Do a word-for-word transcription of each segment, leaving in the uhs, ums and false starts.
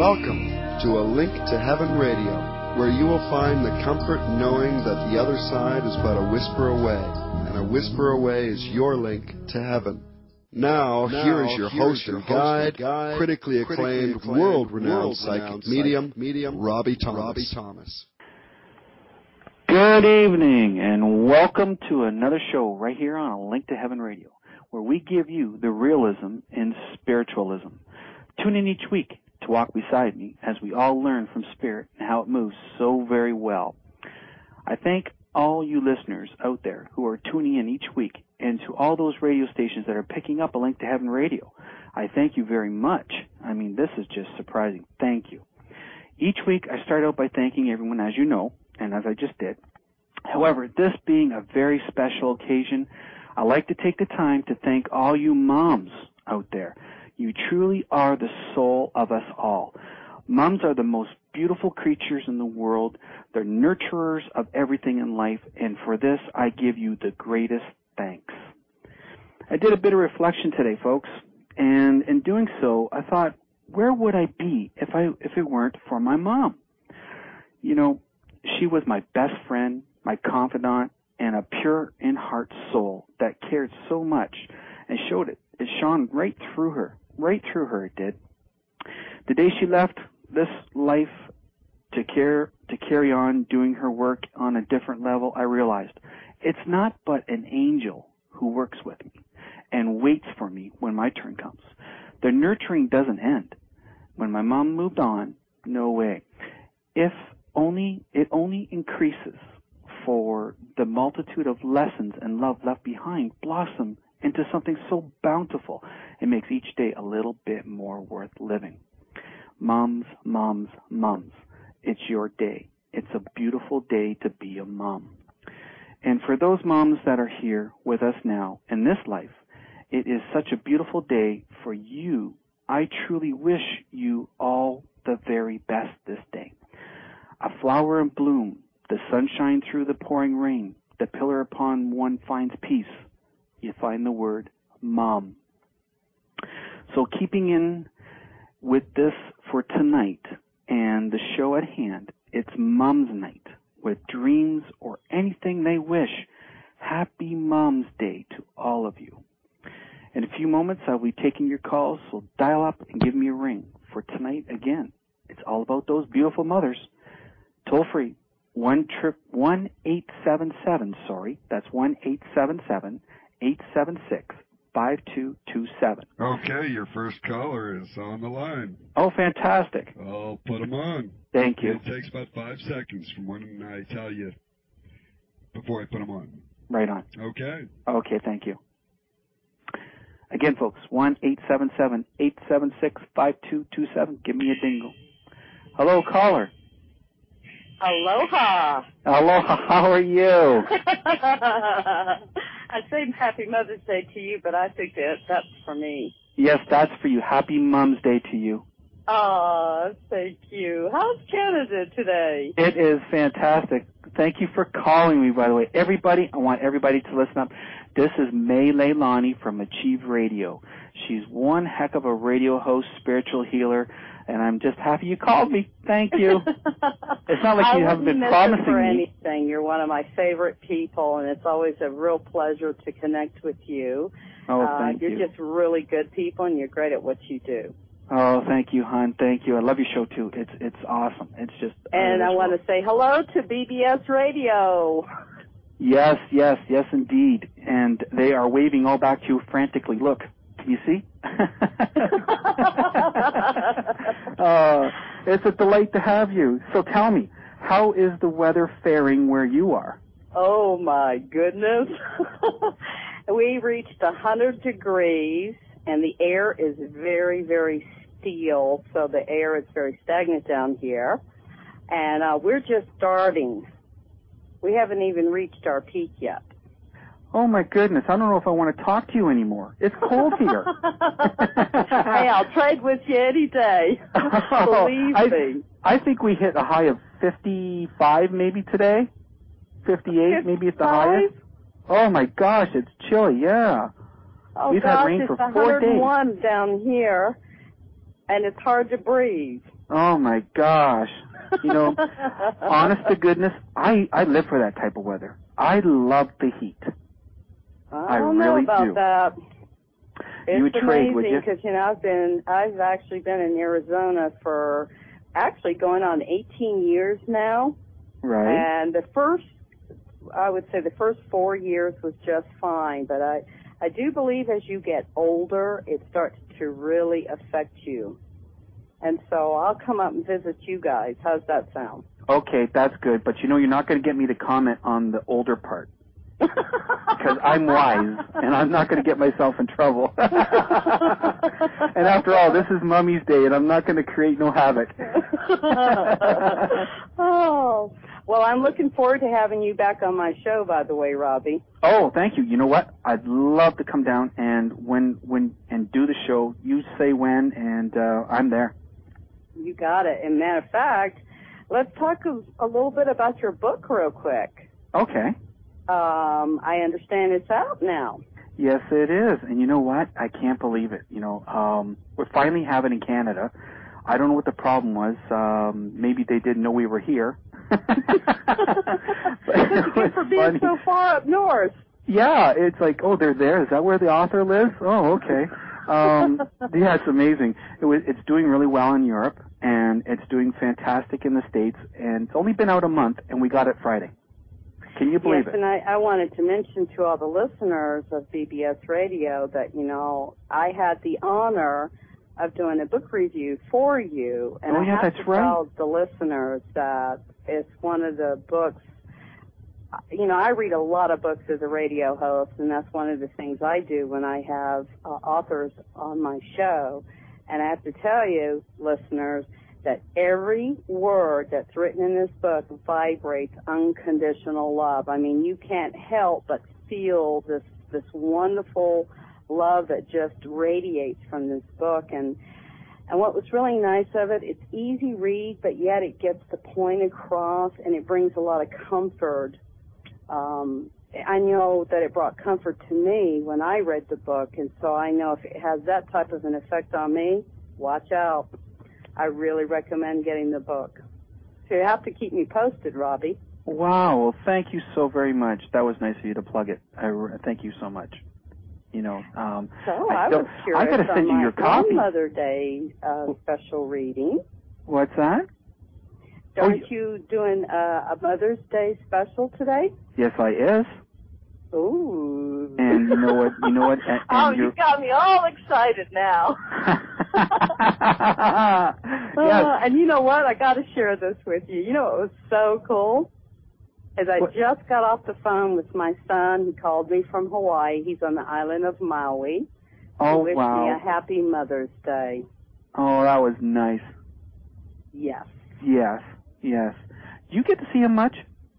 Welcome to A Link to Heaven Radio, where you will find the comfort knowing that the other side is but a whisper away, and a whisper away is your link to heaven. Now, now here is your here host, is your and, host guide, and guide, critically acclaimed, acclaimed world-renowned psychic medium, medium, Robbie Thomas. Robbie Thomas. Good evening, and welcome to another show right here on A Link to Heaven Radio, where we give you the realism in spiritualism. Tune in each week to walk beside me as we all learn from Spirit and how it moves so very well. I thank all you listeners out there who are tuning in each week, and to all those radio stations that are picking up A Link to Heaven Radio. I thank you very much. I mean, this is just surprising. Thank you. Each week I start out by thanking everyone, as you know, and as I just did. However, this being a very special occasion, I like to take the time to thank all you moms out there. You truly are the soul of us all. Moms are the most beautiful creatures in the world. They're nurturers of everything in life, and for this, I give you the greatest thanks. I did a bit of reflection today, folks, and in doing so, I thought, where would I be if I if it weren't for my mom? You know, she was my best friend, my confidant, and a pure in heart soul that cared so much and showed it. It shone right through her. Right through her, it did. The day she left this life to care to carry on doing her work on a different level, I realized it's not but an angel who works with me and waits for me when my turn comes. The nurturing doesn't end. When my mom moved on, no way. If only it only increases, for the multitude of lessons and love left behind blossom into something so bountiful, it makes each day a little bit more worth living. Moms, moms, moms, it's your day. It's a beautiful day to be a mom. And for those moms that are here with us now in this life, it is such a beautiful day for you. I truly wish you all the very best this day. A flower in bloom, the sunshine through the pouring rain, the pillar upon one finds peace. You find the word mom. So keeping in with this for tonight and the show at hand, it's Mom's Night with dreams or anything they wish. Happy Mom's Day to all of you. In a few moments, I'll be taking your calls, so dial up and give me a ring. For tonight, again, it's all about those beautiful mothers. Toll free, one trip one eight seven seven. Sorry, that's one eight seven seven eight seven six five two two seven. Okay, your first caller is on the line. Oh, fantastic! I'll put him on. Thank you. It takes about five seconds from when I tell you before I put him on. Right on. Okay. Okay, thank you. Again, folks, one eight seven seven eight seven six five two two seven. Give me a dingle. Hello, caller. Aloha. Aloha, how are you? I say Happy Mother's Day to you, but I think that that's for me. Yes, that's for you. Happy Mom's Day to you. Oh, thank you. How's Canada today? It is fantastic. Thank you for calling me, by the way. Everybody, I want everybody to listen up. This is May Leilani from Achieve Radio. She's one heck of a radio host, spiritual healer, and I'm just happy you called me. Thank you. It's not like you haven't been promising for me. anything. You're one of my favorite people, and it's always a real pleasure to connect with you. Oh, uh, thank you're you. You're just really good people, and you're great at what you do. Oh, thank you, hon. Thank you. I love your show, too. It's it's awesome. It's just... And I want to say hello to B B S Radio. Yes, yes, yes, indeed. And they are waving all back to you frantically. Look, can you see? uh, it's a delight to have you. So tell me, how is the weather faring where you are? Oh, my goodness. We reached one hundred degrees, and the air is very, very still, so the air is very stagnant down here. And uh, we're just starting. We haven't even reached our peak yet. Oh, my goodness. I don't know if I want to talk to you anymore. It's cold here. Hey, I'll trade with you any day. Believe I, me. I think we hit a high of fifty-five maybe today. fifty-eight maybe at the highest. Oh, my gosh. It's chilly, yeah. Oh, We've gosh, had rain it's for four days. one hundred one down here, and it's hard to breathe. Oh my gosh. You know, honest to goodness, I, I live for that type of weather. I love the heat. I I don't really know about do. that. It's You would trade, would amazing you? because, you know, I've been, I've actually been in Arizona for actually going on eighteen years now. Right. And the first, I would say the first four years was just fine. But I, I do believe as you get older, it starts to really affect you. And so I'll come up and visit you guys. How's that sound? Okay, that's good. But you know, you're not going to get me to comment on the older part. Because I'm wise, and I'm not going to get myself in trouble. And after all, this is Mummy's Day, and I'm not going to create no havoc. Oh, well, I'm looking forward to having you back on my show, by the way, Robbie. Oh, thank you. You know what? I'd love to come down and when when and do the show. You say when, and uh, I'm there. You got it. And matter of fact, let's talk a, a little bit about your book real quick. Okay. Um, I understand it's out now. Yes, it is. And you know what? I can't believe it. You know, um, we finally have it in Canada. I don't know what the problem was. Um, maybe they didn't know we were here. But Thank you for being funny. so far up north. Yeah, it's like, oh, they're there. Is that where the author lives? Oh, okay. Um, yeah, it's amazing. It was, it's doing really well in Europe, and it's doing fantastic in the States, and it's only been out a month, and we got it Friday. Can you believe yes, it? and I, I wanted to mention to all the listeners of B B S Radio that, you know, I had the honor of doing a book review for you, and Oh, I yeah, have that's to right. tell the listeners that it's one of the books. You know, I read a lot of books as a radio host, and that's one of the things I do when I have uh, authors on my show. And I have to tell you, listeners, that every word that's written in this book vibrates unconditional love. I mean, you can't help but feel this this wonderful love that just radiates from this book. And and what was really nice of it, it's easy read, but yet it gets the point across, and it brings a lot of comfort. Um, I know that it brought comfort to me when I read the book, and so I know if it has that type of an effect on me, watch out. I really recommend getting the book. So you have to keep me posted, Robbie. Wow. Well, thank you so very much. That was nice of you to plug it. I re- thank you so much. You know, um, So I, I, still, was curious I got to on send you my your copy. own Mother Day uh, special reading. What's that? Aren't Oh, you doing uh, a Mother's Day special today? Yes, I is. Ooh. And you know what? You know what? And, and oh, you're... you got me all excited now. Yes. Uh, and you know what? I got to share this with you. You know what was so cool? As I What? just got off the phone with my son. He called me from Hawaii. He's on the island of Maui. Oh, He wished wow. me a happy Mother's Day. Oh, that was nice. Yes. Yes, yes. Do you get to see him much?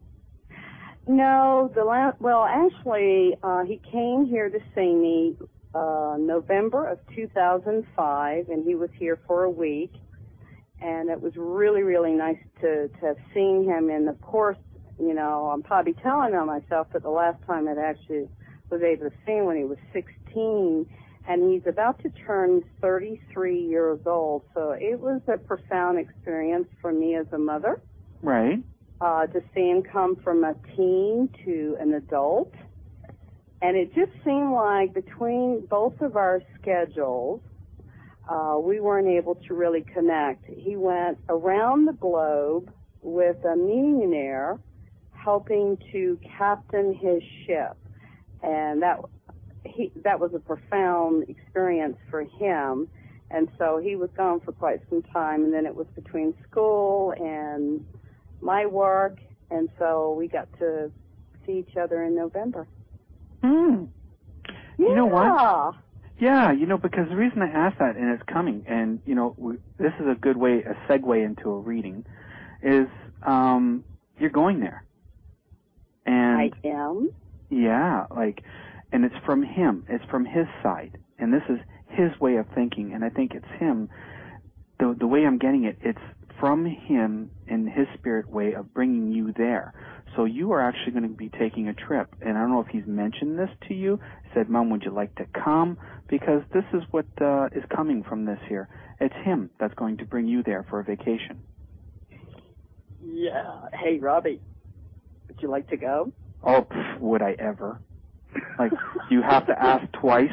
No, the last, well, actually, uh, he came here to see me uh, November of two thousand five, and he was here for a week. And it was really, really nice to, to have seen him. And, of course, you know, I'm probably telling on myself, but the last time I actually was able to see him when he was sixteen, and he's about to turn thirty-three years old. So it was a profound experience for me as a mother. Right. Uh, to see him come from a teen to an adult. And it just seemed like between both of our schedules, uh, we weren't able to really connect. He went around the globe with a millionaire helping to captain his ship. And that he, that was a profound experience for him. And so he was gone for quite some time, and then it was between school and my work, and so we got to see each other in November. Hmm. Yeah. You know what? Yeah, you know, because the reason I asked that, and it's coming, and, you know, we, this is a good way, a segue into a reading, is um, you're going there. And I am. Yeah, like, and it's from him. It's from his side. And this is his way of thinking, and I think it's him. The the way I'm getting it, it's from him in his spirit way of bringing you there. So you are actually going to be taking a trip. And I don't know if he's mentioned this to you. Said, Mom, would you like to come? Because this is what uh, is coming from this here. It's him that's going to bring you there for a vacation. Yeah. Hey, Robbie, would you like to go? Oh, pff, would I ever? Like, you have to ask twice?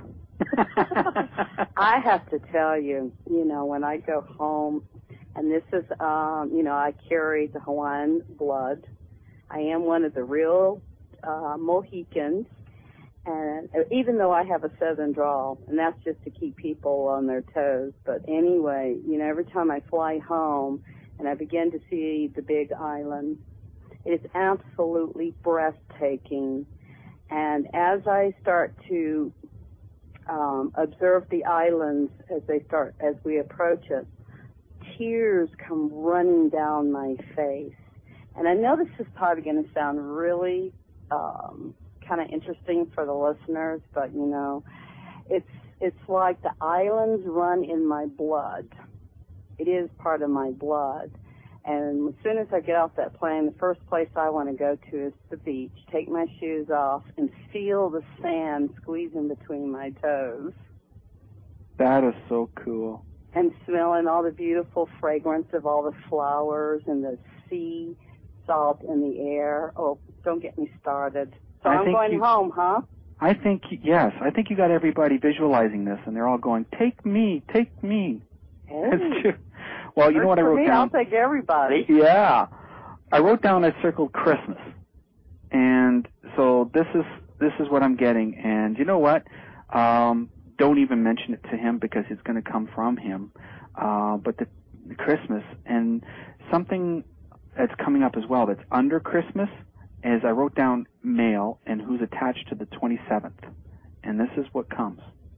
I have to tell you, you know, when I go home, and this is, um, you know, I carry the Hawaiian blood. I am one of the real uh, Mohicans, and even though I have a southern drawl, and that's just to keep people on their toes. But anyway, you know, every time I fly home and I begin to see the Big Island, it's absolutely breathtaking. And as I start to um, observe the islands as they start, as we approach it, tears come running down my face. And I know this is probably going to sound really um, kind of interesting for the listeners, but you know, it's it's like the islands run in my blood. It is part of my blood. And as soon as I get off that plane, the first place I want to go to is the beach, take my shoes off, and feel the sand squeezing between my toes. That is so cool. And smelling all the beautiful fragrance of all the flowers and the sea salt in the air. Oh, don't get me started. So I I'm think going you, home, huh? I think, yes, I think you got everybody visualizing this, and they're all going, take me, take me. Hey. That's true. Well, you know what I wrote me, down? I'll take everybody. Yeah. I wrote down, I circled Christmas. And so this is this is what I'm getting. And you know what? Um, don't even mention it to him because it's going to come from him. Uh, but the, the Christmas and something that's coming up as well that's under Christmas is I wrote down male and who's attached to the twenty-seventh. And this is what comes.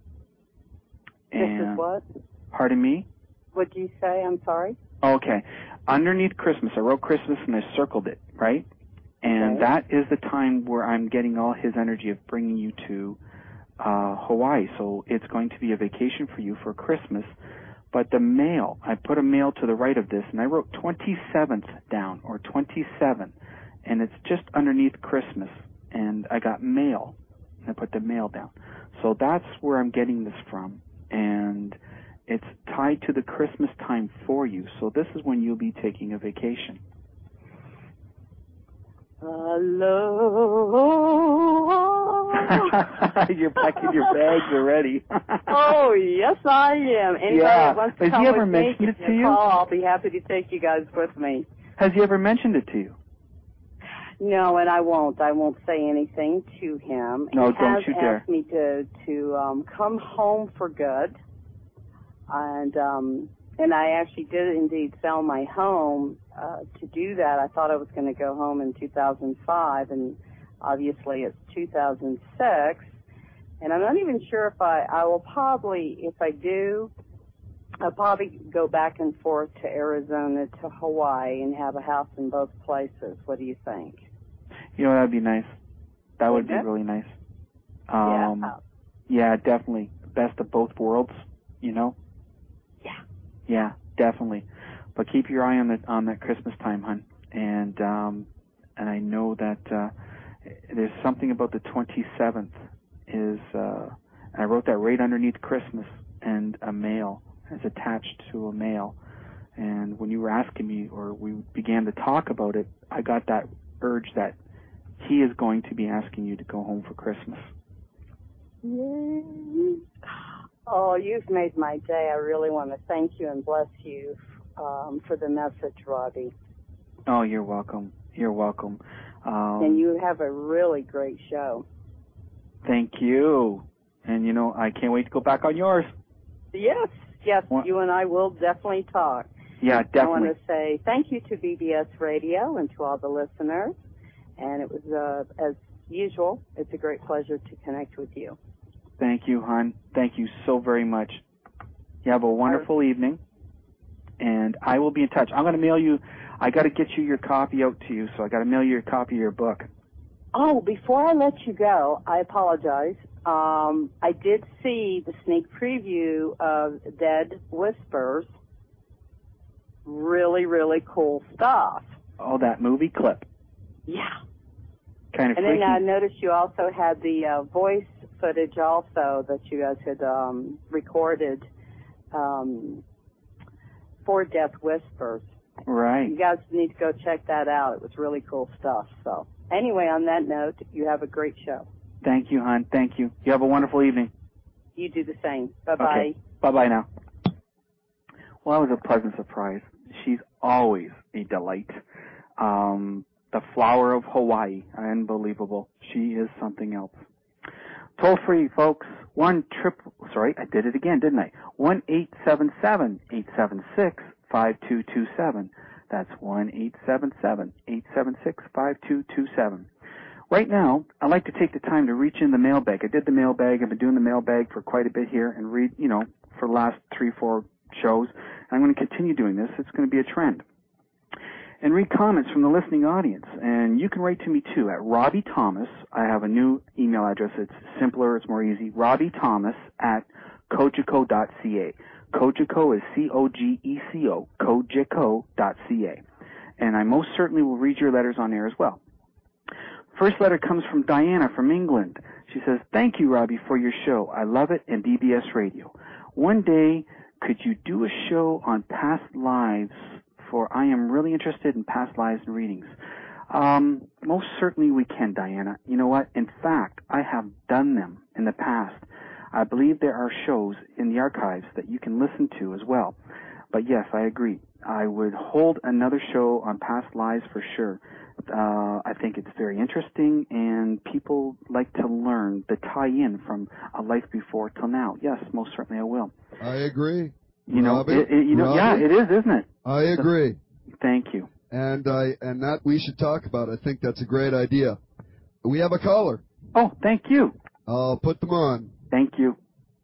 This and, is what? Pardon me? What did you say? I'm sorry? Okay. Underneath Christmas, I wrote Christmas and I circled it, right? And okay. that is the time where I'm getting all his energy of bringing you to uh, Hawaii. So it's going to be a vacation for you for Christmas. But the male, I put a male to the right of this, and I wrote twenty-seventh down, or twenty-seven. And it's just underneath Christmas. And I got male, and I put the male down. So that's where I'm getting this from. And it's tied to the Christmas time for you. So this is when you'll be taking a vacation. Hello. You're packing your bags already. Oh, yes, I am. Anybody yeah. that wants to Has come he ever with mentioned me, it to you? Call. I'll be happy to take you guys with me. Has he ever mentioned it to you? No, and I won't. I won't say anything to him. No, he don't has you dare. asked me to to um, come home for good, and um, and I actually did indeed sell my home uh, to do that. I thought I was going to go home in two thousand five, and obviously it's two thousand six, and I'm not even sure if I I will probably, if I do, I'll probably go back and forth to Arizona to Hawaii and have a house in both places. What do you think? You know, that'd be nice. That would be Yeah. really nice. Um, yeah. Yeah, definitely. Best of both worlds, you know? Yeah. Yeah, definitely. But keep your eye on that on that Christmas time, hon. And um, and I know that uh, there's something about the twenty-seventh is, uh, and I wrote that right underneath Christmas, and a male is attached to a male. And when you were asking me, or we began to talk about it, I got that urge that he is going to be asking you to go home for Christmas. Yay. Oh, you've made my day. I really want to thank you and bless you um, for the message, Robbie. Oh, you're welcome. You're welcome. Um, and you have a really great show. Thank you. And, you know, I can't wait to go back on yours. Yes, yes, What? You and I will definitely talk. Yeah, definitely. I want to say thank you to B B S Radio and to all the listeners. And it was, uh, as usual, it's a great pleasure to connect with you. Thank you, hon. Thank you so very much. You have a wonderful evening, and I will be in touch. I'm going to mail you. I got to get you your copy out to you, so I got to mail you a copy of your book. Oh, before I let you go, I apologize. Um, I did see the sneak preview of Dead Whispers. Really really, really cool stuff. Oh, that movie clip. Yeah. Kind of and freaky. then I noticed you also had the uh, voice footage also that you guys had um, recorded um, for Death Whispers. Right. You guys need to go check that out. It was really cool stuff. So anyway, on that note, you have a great show. Thank you, hon. Thank you. You have a wonderful evening. You do the same. Bye-bye. Okay. Bye-bye now. Well, that was a pleasant surprise. She's always a delight. Um, the flower of Hawaii. Unbelievable. She is something else. Toll free, folks. One triple, sorry, I did it again, didn't I? One eight seven seven, eight seven six, five two two seven. That's one eight seven seven, eight seven six, five two two seven. Right now, I'd like to take the time to reach in the mailbag. I did the mailbag. I've been doing the mailbag for quite a bit here and read, you know, for the last three, four shows. I'm going to continue doing this. It's going to be a trend. And read comments from the listening audience. And you can write to me, too, at Robbie Thomas. I have a new email address. It's simpler. It's more easy. Robbie Thomas at Cogeco dot c a. Cogeco is C O G E C O, Cogeco dot c a. And I most certainly will read your letters on air as well. First letter comes from Diana from England. She says, thank you, Robbie, for your show. I love it and D B S Radio. One day, could you do a show on past lives, for I am really interested in past lives and readings. Um, most certainly we can, Diana. You know what? In fact, I have done them in the past. I believe there are shows in the archives that you can listen to as well. But yes, I agree. I would hold another show on past lives for sure. Uh, I think it's very interesting, and people like to learn the tie-in from a life before till now. Yes, most certainly I will. I agree. You know, Robbie, it, it, you know, Robbie, yeah, it is, isn't it? I agree. So, thank you. And I and that we should talk about. I think that's a great idea. We have a caller. Oh, thank you. I'll put them on. Thank you.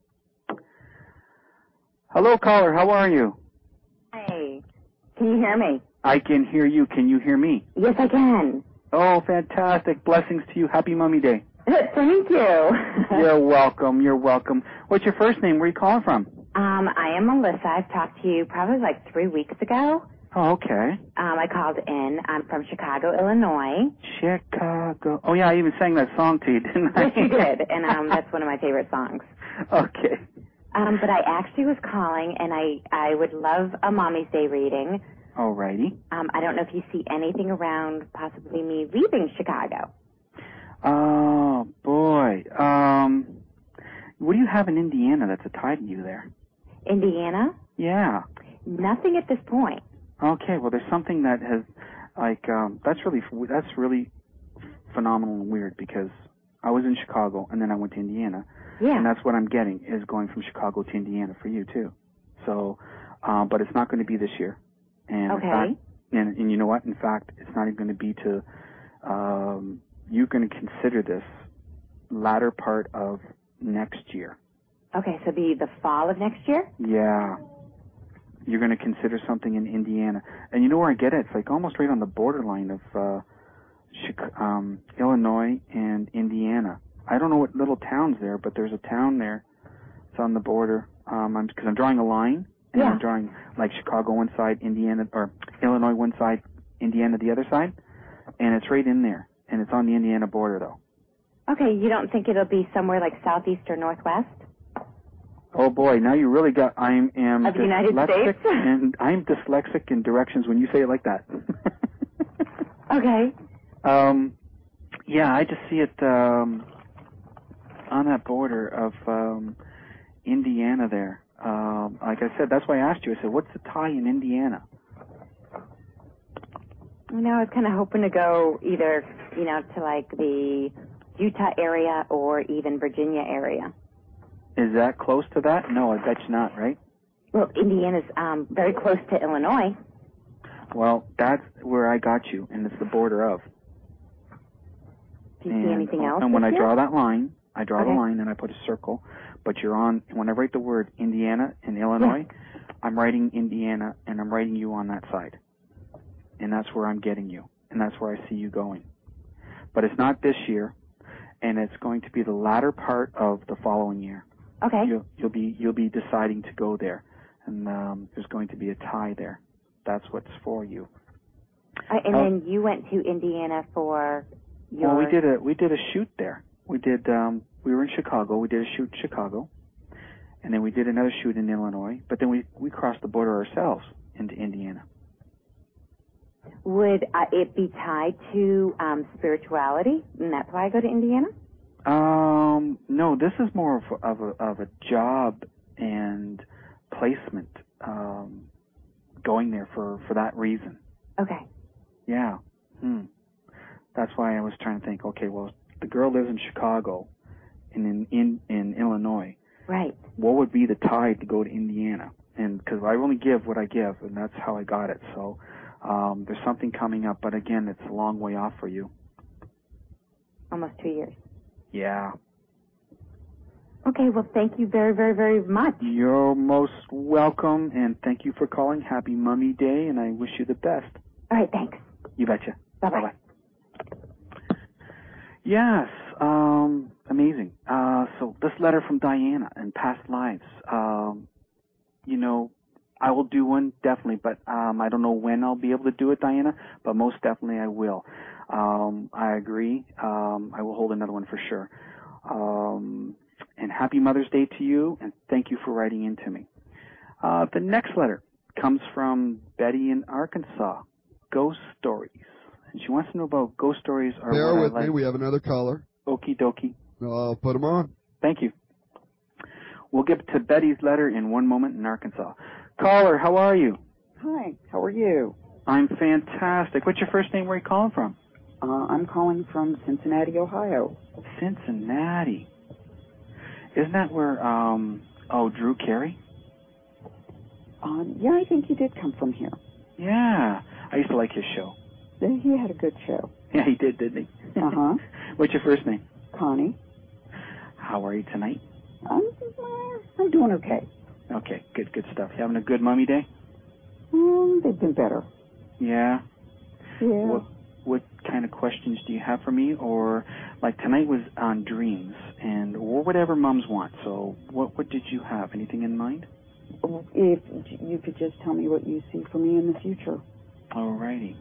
Hello, caller. How are you? Hi. Can you hear me? I can hear you. Can you hear me? Yes, I can. Oh, fantastic. Blessings to you. Happy Mummy Day. Thank you. You're welcome. You're welcome. What's your first name? Where are you calling from? Um, I am Melissa. I've talked to you probably like three weeks ago. Oh, okay. Um, I called in. I'm from Chicago, Illinois. Chicago. Oh, yeah, I even sang that song to you, didn't I? Yes, you did, and um, that's one of my favorite songs. Okay. Um, but I actually was calling, and I, I would love a Mommy's Day reading. Alrighty. Um, I don't know if you see anything around possibly me leaving Chicago. Oh, boy. Um, what do you have in Indiana that's a tie to you there? Indiana? Yeah. Nothing at this point. Okay, well, there's something that has, like, um, that's really, that's really phenomenal and weird, because I was in Chicago, and then I went to Indiana. Yeah. And that's what I'm getting, is going from Chicago to Indiana for you, too. So, um, but it's not going to be this year. And okay. In fact, and, and you know what? In fact, it's not even going to be to, um, you're going to consider this latter part of next year. Okay, so the, the fall of next year? Yeah. You're going to consider something in Indiana. And you know where I get it? It's like almost right on the borderline of uh, Chicago, um, Illinois and Indiana. I don't know what little town's there, but there's a town there. It's on the border. Um, I'm, because I'm drawing a line, and yeah. I'm drawing like Chicago one side, Indiana, or Illinois one side, Indiana the other side, and it's right in there, and it's on the Indiana border, though. Okay, you don't think it'll be somewhere like southeast or northwest? Oh boy, now you really got, I am of the United States? and I'm dyslexic in directions when you say it like that. Okay. Um, yeah, I just see it, um, on that border of, um, Indiana there. Um, like I said, that's why I asked you. I said, what's the tie in Indiana? You know, I was kind of hoping to go either, you know, to like the Utah area or even Virginia area. Is that close to that? No, I bet you not, right? Well, Indiana's um, very close to Illinois. Well, that's where I got you, and it's the border of. Do you and, see anything else? And when I year? draw that line, I draw okay. the line and I put a circle, but you're on, when I write the word Indiana and Illinois, yeah. I'm writing Indiana and I'm writing you on that side. And that's where I'm getting you, and that's where I see you going. But it's not this year, and it's going to be the latter part of the following year. Okay. You'll, you'll be you'll be deciding to go there, and um, there's going to be a tie there. that's what's for you. Uh, and Oh. then you went to Indiana for your... Well, we did a we did a shoot there. We did um, we were in Chicago. We did a shoot in Chicago, and then we did another shoot in Illinois. But then we we crossed the border ourselves into Indiana. Would uh, it be tied to um, spirituality, and that's why I go to Indiana? Um, no, this is more of, of a of a job and placement. Um, going there for, for that reason. Okay. Yeah. Hmm. That's why I was trying to think. Okay, well, the girl lives in Chicago, and in in in Illinois. Right. What would be the tide to go to Indiana? And because I only give what I give, and that's how I got it. So um, there's something coming up, but again, it's a long way off for you. Almost two years. Yeah. Okay, well, thank you very, very, very much. You're most welcome, and thank you for calling. Happy Mummy Day, and I wish you the best. All right, thanks. You betcha. Bye-bye. Bye-bye. Yes, um, amazing. Uh, so this letter from Diana in past lives. Um, you know, I will do one, definitely, but um, I don't know when I'll be able to do it, Diana, but most definitely I will. Um, I agree. Um, I will hold another one for sure. Um, and happy Mother's Day to you, and thank you for writing in to me. Uh, the next letter comes from Betty in Arkansas. Ghost stories. And she wants to know about ghost stories. Or Bear what with I like. me. We have another caller. Okie dokie. I'll put him on. Thank you. We'll get to Betty's letter in one moment in Arkansas. Caller, how are you? Hi, how are you? I'm fantastic. What's your first name? Where are you calling from? Uh, I'm calling from Cincinnati, Ohio. Cincinnati. Isn't that where, um, oh, Drew Carey? Um, yeah, I think he did come from here. Yeah. I used to like his show. He had a good show. Yeah, he did, didn't he? Uh-huh. What's your first name? Connie. How are you tonight? I'm, I'm doing okay. Okay, good, good stuff. You having a good Mummy Day? Um, they've been better. Yeah? Yeah. What, what kind of questions do you have for me? Or, like, tonight was on dreams, and or whatever mums want. So what, what did you have? Anything in mind? If you could just tell me what you see for me in the future. Alrighty.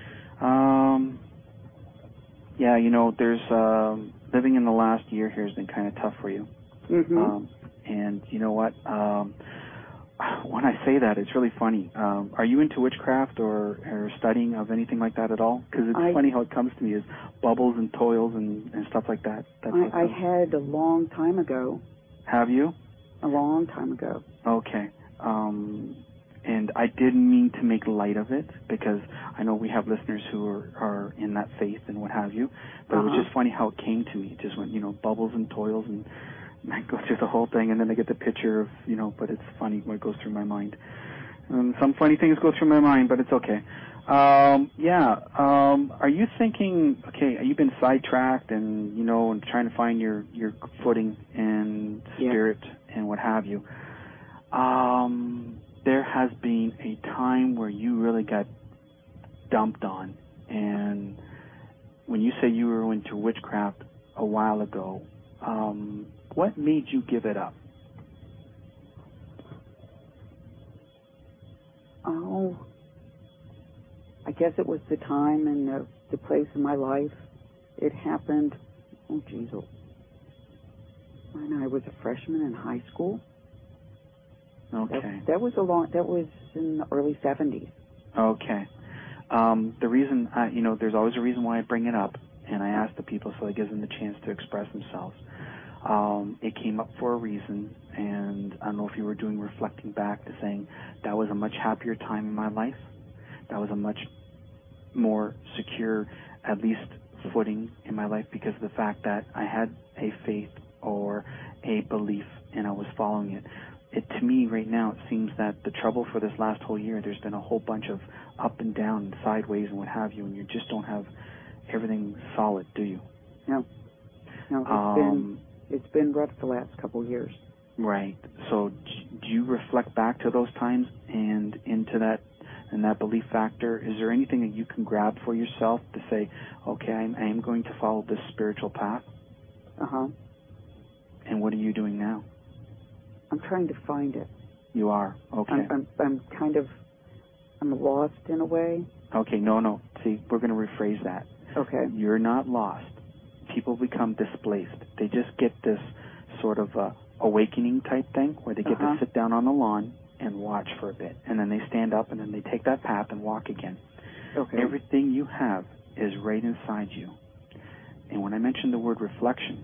Um, yeah, you know, there's, um, living in the last year here has been kind of tough for you. Mm-hmm. Um, and you know what? Um, when I say that, it's really funny. Um, are you into witchcraft or, or studying of anything like that at all? Because it's I, funny how it comes to me as bubbles and toils and, and stuff like that. That's I, I had a long time ago. Have you? A long time ago. Okay. Um, and I didn't mean to make light of it because I know we have listeners who are, are in that faith and what have you. But uh-huh. it was just funny how it came to me. It just went, you know, bubbles and toils, and I go through the whole thing, and then I get the picture of, you know, but it's funny what goes through my mind. Um, some funny things go through my mind, but it's okay. Um, yeah. Um, are you thinking, okay, you've been sidetracked and, you know, and trying to find your, your footing and spirit yeah. and what have you. Um, there has been a time where you really got dumped on, and when you say you were into witchcraft a while ago, um, what made you give it up? Oh, I guess it was the time and the, the place in my life. It happened, oh, geez, when I was a freshman in high school. Okay. That, that was a long. That was in the early seventies. Okay. Um, the reason, I, you know, there's always a reason why I bring it up, and I ask the people so it gives them the chance to express themselves. Um, it came up for a reason, and I don't know if you were doing reflecting back to saying that was a much happier time in my life. That was a much more secure, at least, footing in my life because of the fact that I had a faith or a belief and I was following it. It, to me, right now, it seems that the trouble for this last whole year, there's been a whole bunch of up and down and sideways and what have you, and you just don't have everything solid, do you? No. No, it's um, been it's been rough the last couple of years. Right. So do you reflect back to those times and into that and that belief factor? Is there anything that you can grab for yourself to say, okay, I'm, I am going to follow this spiritual path? Uh-huh. And what are you doing now? I'm trying to find it. You are? Okay. I'm, I'm, I'm kind of I'm lost in a way. Okay, no, no. See, we're going to rephrase that. Okay. You're not lost. People become displaced. They just get this sort of uh, awakening type thing where they get Uh-huh. to sit down on the lawn and watch for a bit. And then they stand up and then they take that path and walk again. Okay. Everything you have is right inside you. And when I mentioned the word reflection,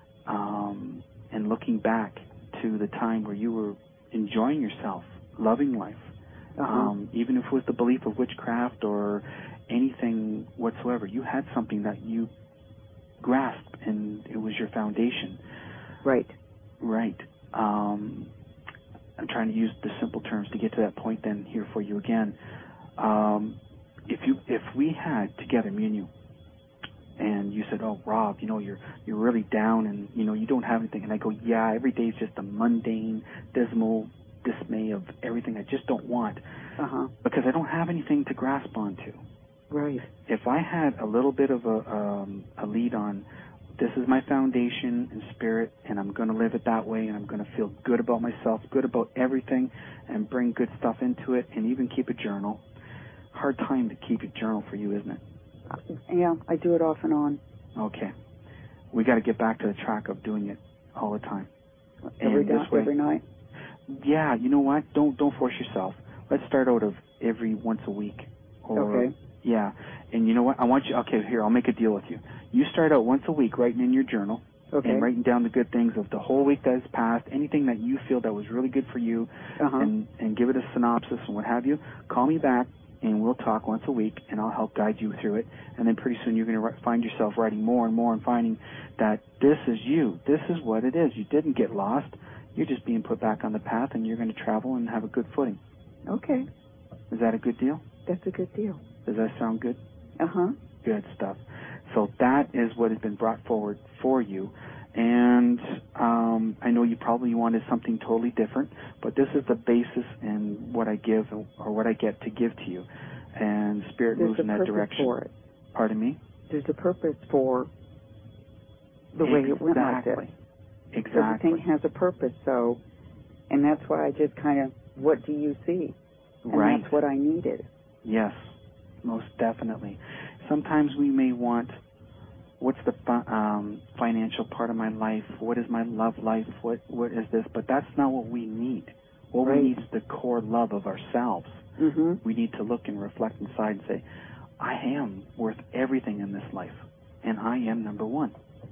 um, and looking back to the time where you were enjoying yourself, loving life, Uh-huh. um, even if it was the belief of witchcraft or anything whatsoever, you had something that you grasped and it was your foundation. Right. Right. Um, I'm trying to use the simple terms to get to that point then here for you again. Um, if you, if we had together, me and you, and you said, "Oh, Rob, you know, you're you're really down, and you know, you don't have anything," and I go, "Yeah, every day is just a mundane, dismal dismay of everything I just don't want, Uh-huh. because I don't have anything to grasp onto." Right. If I had a little bit of a um, a lead on, this is my foundation in spirit, and I'm going to live it that way, and I'm going to feel good about myself, good about everything, and bring good stuff into it, and even keep a journal. Hard time to keep a journal for you, isn't it? Yeah, I do it off and on. Okay. We got to get back to the track of doing it all the time. Every And day, this way- every night. Yeah, you know what? Don't don't force yourself. Let's start out of every once a week. Or, Okay. Yeah. And you know what? I want you, okay, here, I'll make a deal with you. You start out once a week writing in your journal. Okay. And writing down the good things of the whole week that has passed, anything that you feel that was really good for you, Uh-huh. and, and give it a synopsis and what have you. Call me back, and we'll talk once a week, and I'll help guide you through it. And then pretty soon you're going to find yourself writing more and more and finding that this is you. This is what it is. You didn't get lost. You're just being put back on the path, and you're going to travel and have a good footing. Okay. Is that a good deal? That's a good deal. Does that sound good? Uh-huh. Good stuff. So that is what has been brought forward for you. And um, I know you probably wanted something totally different, but this is the basis and what I give or what I get to give to you. And Spirit There's moves a in that purpose direction. for it. Pardon me? There's a purpose for the way it went like this. Exactly. Everything has a purpose, so, and that's why I just kind of, what do you see? And Right. that's what I needed. Yes, most definitely. Sometimes we may want, what's the fi- um, financial part of my life? What is my love life? What What is this? But that's not what we need. What Right. we need is the core love of ourselves. Mm-hmm. We need to look and reflect inside and say, I am worth everything in this life, and I am number one.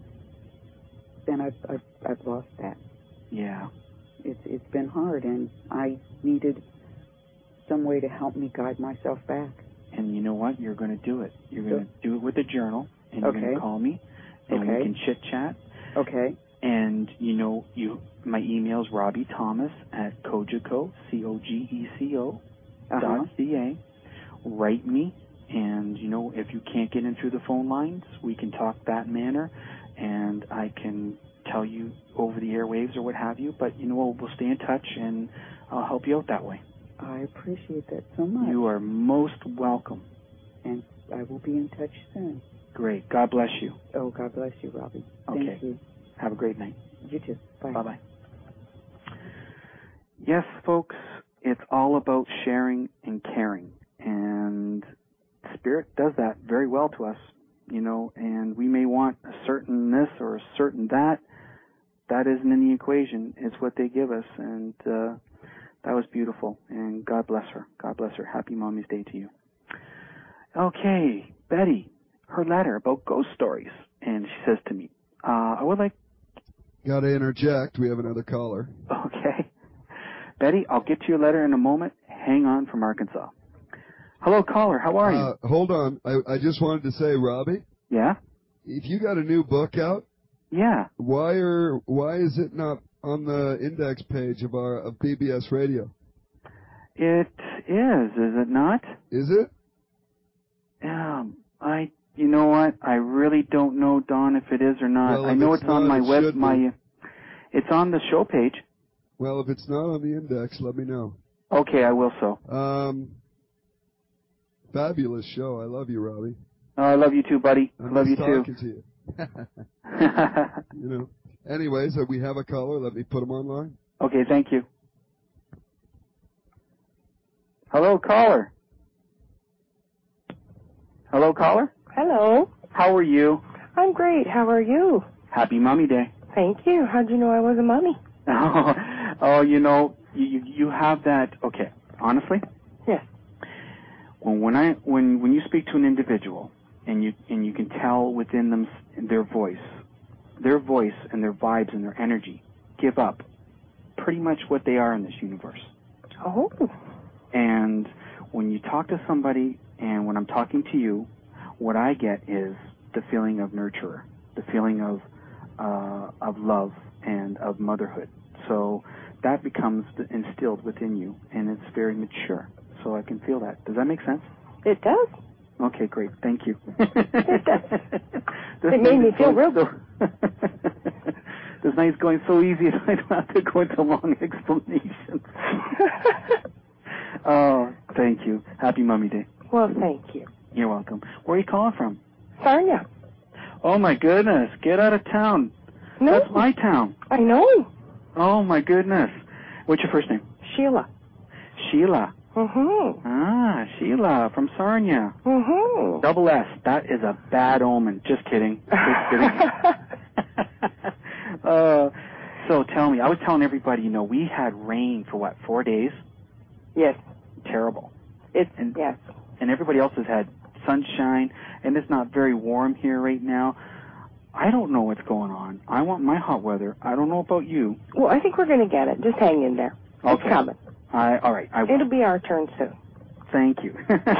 And I've, I've, I've lost that. Yeah. It's, it's been hard, and I needed some way to help me guide myself back. And you know what? You're going to do it. You're going to So- do it with a journal, and you're going Okay. to call me, and Okay. we can chit-chat. Okay. And, you know, you my email's Robbie Thomas at Cogeco, C O G E C O, Uh-huh. dot C A. Write me, and, you know, if you can't get in through the phone lines, we can talk that manner, and I can tell you over the airwaves or what have you. But, you know, we'll, we'll stay in touch, and I'll help you out that way. I appreciate that so much. You are most welcome. And I will be in touch soon. Great. God bless you. Oh, God bless you, Robbie. Okay. Thank you. Have a great night. You too. Bye. Bye-bye. Yes, folks, it's all about sharing and caring. And Spirit does that very well to us, you know, and we may want a certain this or a certain that. That isn't in the equation. It's what they give us. And uh, that was beautiful. And God bless her. God bless her. Happy Mommy's Day to you. Okay, Betty, her letter about ghost stories. And she says to me, uh, I would like... Got to interject. We have another caller. Okay. Betty, I'll get to your letter in a moment. Hang on from Arkansas. Hello, caller. How are Uh, you? hold on. I, I just wanted to say, Robbie, Yeah? if you got a new book out, Yeah. why are why is it not on the index page of our of B B S Radio? It is, is it not? Is it? Um, I, you know what? I really don't know, Don, if it is or not. Well, I if know it's it's on not, my it web, should be. my, it's on the show page. Well, if it's not on the index, let me know. Okay, I will so. Um, fabulous show. I love you, Robbie. Oh, I love you too, buddy. I I love miss you too. talking to you. You know. Anyways, uh, we have a caller. Let me put him online. Okay, thank you. Hello, caller. Hello, caller. Hello. How are you? I'm great. How are you? Happy Mummy Day. Thank you. How'd you know I was a mummy? Oh, oh you know, you you have that. Okay, honestly. Yes. When when I when when you speak to an individual and you and you can tell within them their voice, their voice and their vibes and their energy give up pretty much what they are in this universe. Oh. And when you talk to somebody, and when I'm talking to you, what I get is the feeling of nurturer, the feeling of uh, of love and of motherhood. So that becomes instilled within you, and it's very mature. So I can feel that. Does that make sense? It does. Okay, great. Thank you. It does. It made me feel real good. This night's going so easy, I don't have to go into long explanations. Oh, thank you. Happy Mummy Day. Well, thank you. You're welcome. Where are you calling from? Sarnia. Oh, my goodness. Get out of town. No. That's my town. I know. Oh, my goodness. What's your first name? Sheila. Sheila. Mm-hmm. Ah, Sheila from Sarnia. Mm-hmm. Double S. That is a bad omen. Just kidding. Just kidding. uh, so tell me, I was telling everybody, you know, we had rain for what, four days? Yes. Terrible. It's, and, yes. And everybody else has had sunshine, and it's not very warm here right now. I don't know what's going on. I want my hot weather. I don't know about you. Well, I think we're going to get it. Just hang in there. Okay. It's coming. I, all right. I will. It'll be our turn soon. Thank you.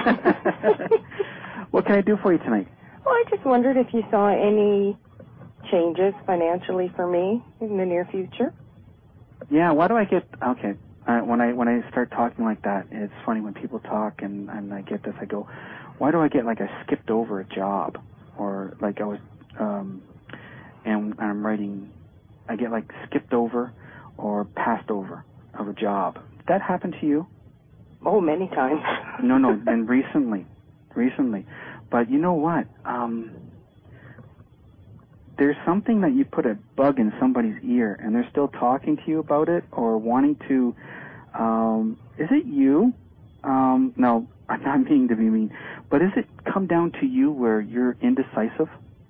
What can I do for you tonight? Well, I just wondered if you saw any changes financially for me in the near future. Yeah. Why do I get okay? Uh, when I when I start talking like that, it's funny when people talk and and I get this. I go, why do I get like I skipped over a job, or like I was um, and I'm writing, I get like skipped over or passed over of a job. Did that happen to you? Oh, many times. No, no, and recently, recently. But you know what? Um, there's something that you put a bug in somebody's ear, and they're still talking to you about it or wanting to. Um, is it you? Um, no, I'm not meaning to be mean, but does it come down to you where you're indecisive?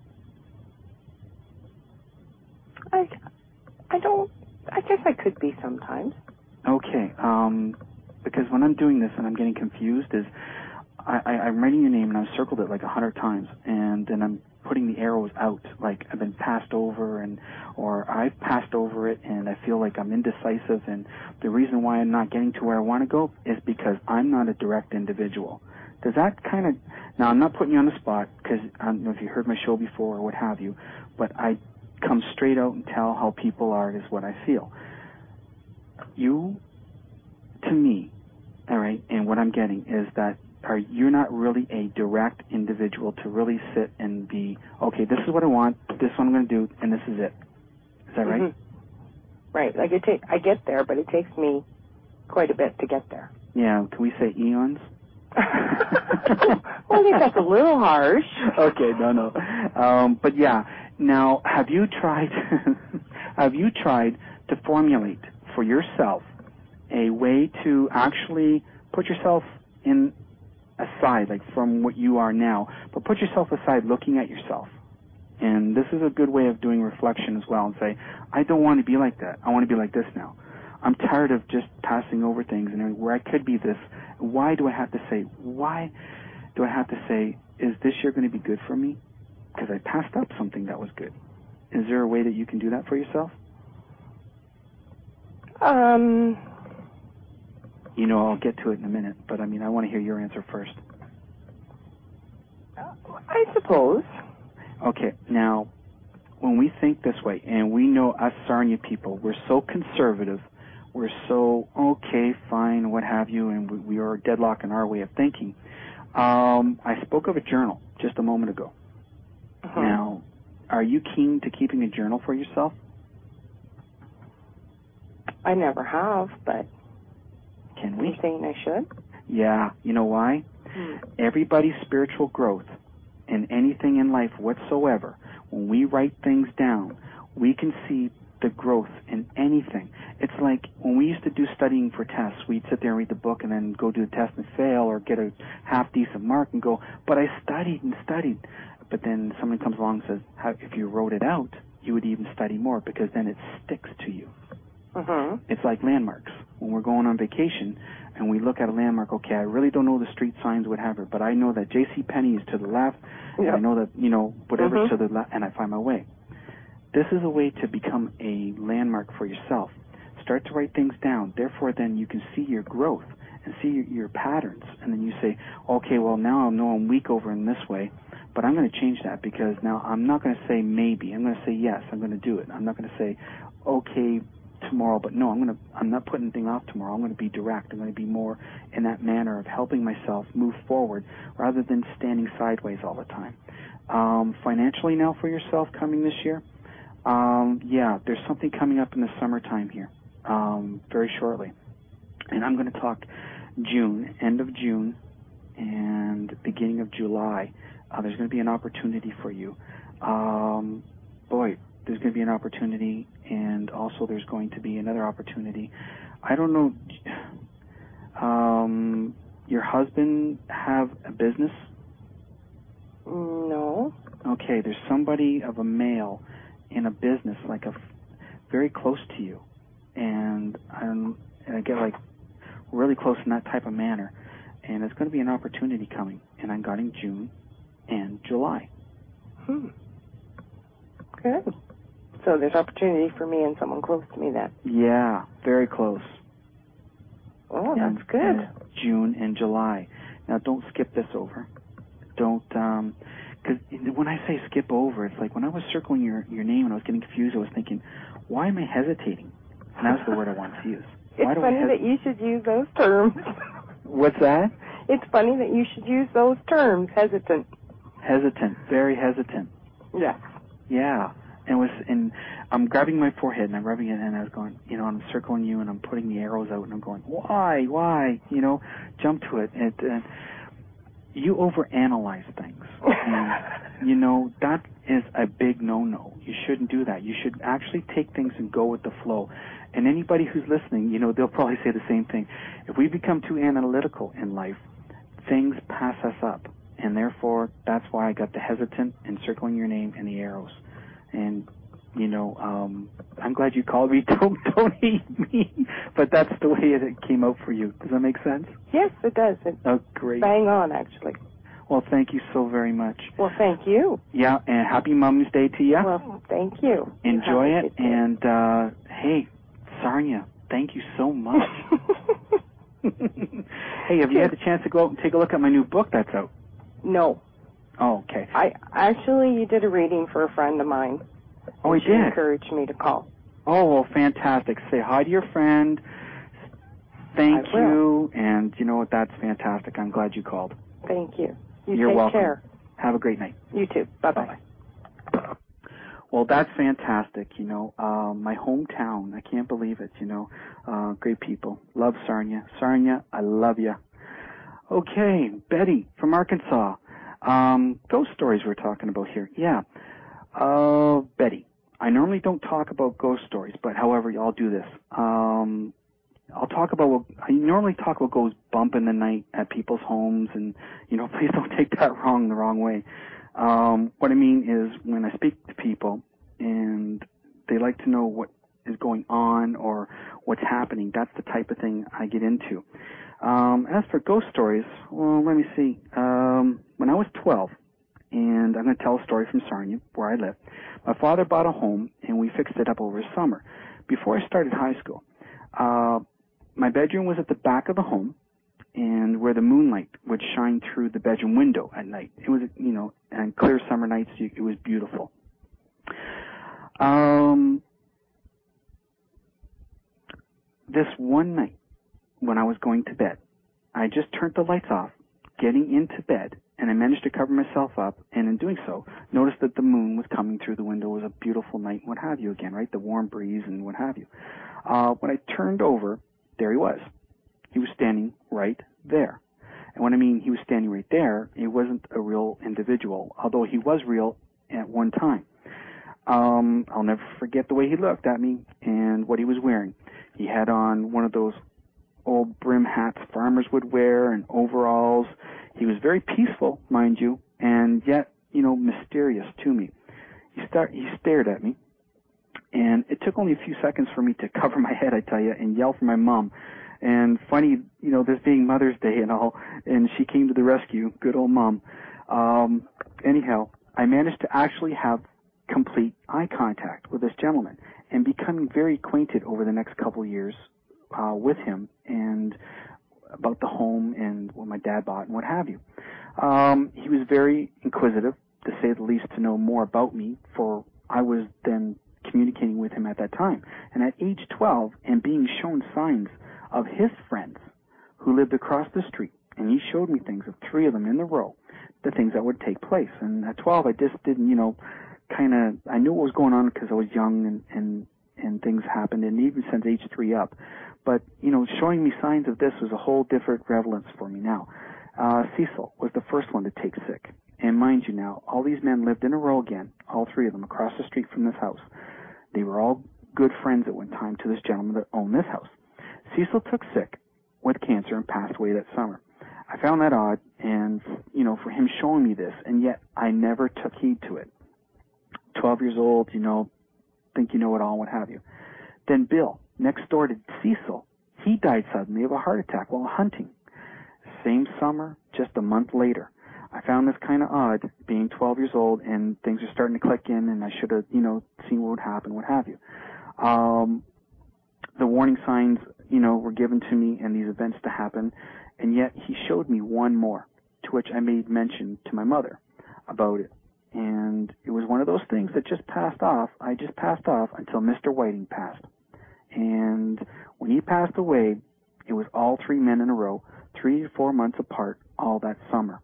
I, I don't. I guess I could be sometimes. Okay. Um, because when I'm doing this and I'm getting confused, is I, I, I'm writing your name and I've circled it like a hundred times, and then I'm putting the arrows out, like I've been passed over, and or I've passed over it, and I feel like I'm indecisive, and the reason why I'm not getting to where I want to go is because I'm not a direct individual. Does that kind of, now I'm not putting you on the spot, because I don't know if you heard my show before or what have you, but I come straight out and tell how people are is what I feel. You, to me, all right, and what I'm getting is that are you're not really a direct individual to really sit and be, okay, this is what I want, this is what I'm going to do, and this is it. Is that right? Mm-hmm. Right. Like it take, I get there, but it takes me quite a bit to get there. Yeah. Can we say eons? Well, I think that's a little harsh. Okay. No, no. Um, but yeah. Now, have you tried? have you tried to formulate for yourself a way to actually put yourself in aside, like from what you are now, but put yourself aside looking at yourself. And this is a good way of doing reflection as well, and say, I don't want to be like that. I want to be like this now. I'm tired of just passing over things and where I could be this. Why do I have to say, why do I have to say, is this year going to be good for me? Because I passed up something that was good. Is there a way that you can do that for yourself? Um... You know, I'll get to it in a minute, but I mean, I want to hear your answer first. I suppose. Okay, now, when we think this way, and we know us Sarnia people, we're so conservative, we're so, okay, fine, what have you, and we, we are deadlocked in our way of thinking. Um, I spoke of a journal just a moment ago. Uh-huh. Now, are you keen to keeping a journal for yourself? I never have, but... Can we? You're saying I should? Yeah. You know why? Hmm. Everybody's spiritual growth in anything in life whatsoever, when we write things down, we can see the growth in anything. It's like when we used to do studying for tests, we'd sit there and read the book and then go do the test and fail or get a half-decent mark and go, but I studied and studied. But then someone comes along and says, how, if you wrote it out, you would even study more because then it sticks to you. Mm-hmm. It's like landmarks. When we're going on vacation and we look at a landmark, okay, I really don't know the street signs, whatever, but I know that J C Penney is to the left, Yep. and I know that, you know, whatever's Mm-hmm. to the left, and I find my way. This is a way to become a landmark for yourself. Start to write things down. Therefore, then you can see your growth and see your, your patterns. And then you say, okay, well, now I know I'm weak over in this way, but I'm going to change that because now I'm not going to say maybe. I'm going to say yes. I'm going to do it. I'm not going to say, okay, tomorrow, but no, I'm going to, I'm not putting anything off tomorrow. I'm going to be direct. I'm going to be more in that manner of helping myself move forward rather than standing sideways all the time. Um, financially now for yourself coming this year, um, yeah, there's something coming up in the summertime here, um, very shortly. And I'm going to talk June, end of June, and beginning of July. Uh, there's going to be an opportunity for you. Um, boy, there's going to be an opportunity, and also there's going to be another opportunity. I don't know, um, your husband have a business? No. Okay, there's somebody of a male in a business, like a very close to you, and I'm, and I get like really close in that type of manner, and it's going to be an opportunity coming, and I'm getting June and July. Hmm. Good. So there's opportunity for me and someone close to me then. Yeah, very close. Oh, And- that's good. and June and July. Now, don't skip this over. Don't, um, because when I say skip over, it's like when I was circling your, your name and I was getting confused, I was thinking, why am I hesitating? And that's the word I wanted to use. Why It's do funny I hes- that you should use those terms. What's that? It's funny that you should use those terms, hesitant. Hesitant, very hesitant. Yeah. Yeah. And it was, and I'm grabbing my forehead and I'm rubbing it and I was going, you know, I'm circling you and I'm putting the arrows out and I'm going, why, why, you know, jump to it. And, uh, you overanalyze things. And, you know, that is a big no-no. You shouldn't do that. You should actually take things and go with the flow. And anybody who's listening, you know, they'll probably say the same thing. If we become too analytical in life, things pass us up. And therefore, that's why I got the hesitant and circling your name and the arrows. And, you know, um, I'm glad you called me. Don't, don't hate me. But that's the way it came out for you. Does that make sense? Yes, it does. It's Oh, great. bang on, actually. Well, thank you so very much. Well, thank you. Yeah, and happy Mother's Day to you. Well, thank you. Enjoy You have a it. good day. And, uh, hey, Sarnia, thank you so much. Hey, have you had the chance to go out and take a look at my new book that's out? No. Oh, okay. I actually, you did a reading for a friend of mine. Oh, I She did? encouraged me to call. Oh, well, fantastic. Say hi to your friend. Thank I will. you. And you know what? That's fantastic. I'm glad you called. Thank you. You You're take welcome. care. Have a great night. You too. Bye-bye. Bye-bye. Well, that's fantastic, you know. Uh, my hometown, I can't believe it, you know. Uh, great people. Love Sarnia. Sarnia, I love you. Okay, Betty from Arkansas. Um, ghost stories we're talking about here. Yeah. Uh, Betty, I normally don't talk about ghost stories, but however, I'll do this. Um, I'll talk about what, I normally talk about ghosts bump in the night at people's homes, and, you know, please don't take that wrong the wrong way. Um, what I mean is when I speak to people and they like to know what is going on or what's happening, that's the type of thing I get into. Um, as for ghost stories, well, let me see. Um, when I was twelve, and I'm going to tell a story from Sarnia, where I live, my father bought a home, and we fixed it up over the summer. Before I started high school, uh, my bedroom was at the back of the home, and where the moonlight would shine through the bedroom window at night. It was, you know, and clear summer nights, it was beautiful. Um, this one night, when I was going to bed, I just turned the lights off, getting into bed, and I managed to cover myself up, and in doing so, noticed that the moon was coming through the window. It was a beautiful night, what have you again, right? The warm breeze and what have you. Uh, when I turned over, there he was. He was standing right there. And when I mean he was standing right there, he wasn't a real individual, although he was real at one time. Um, I'll never forget the way he looked at me and what he was wearing. He had on one of those old brim hats farmers would wear and overalls. He was very peaceful, mind you, and yet, you know, mysterious to me. He start he stared at me, and it took only a few seconds for me to cover my head, I tell you, and yell for my mom. And funny, you know, this being Mother's Day and all, and she came to the rescue, good old Mom. Um, anyhow, I managed to actually have complete eye contact with this gentleman and becoming very acquainted over the next couple of years uh, with him and about the home and what my dad bought and what have you. Um, he was very inquisitive, to say the least, to know more about me, for I was then communicating with him at that time. And at age twelve, and being shown signs of his friends who lived across the street, and he showed me things of three of them in the row, the things that would take place. And at twelve, I just didn't, you know, kind of, I knew what was going on because I was young and, and, and things happened, and even since age three up. But, you know, showing me signs of this was a whole different relevance for me now. Uh, Cecil was the first one to take sick. And mind you now, all these men lived in a row again, all three of them, across the street from this house. They were all good friends at one time to this gentleman that owned this house. Cecil took sick with cancer and passed away that summer. I found that odd, and, you know, for him showing me this, and yet I never took heed to it. Twelve years old, you know, think you know it all, what have you. Then Bill, next door to Cecil, he died suddenly of a heart attack while hunting. Same summer, just a month later. I found this kind of odd, being twelve years old, and things are starting to click in, and I should have, you know, seen what would happen, what have you. Um, the warning signs, you know, were given to me and these events to happen, and yet he showed me one more, to which I made mention to my mother about it. And it was one of those things that just passed off. I just passed off until Mister Whiting passed. And when he passed away, it was all three men in a row, three to four months apart, all that summer.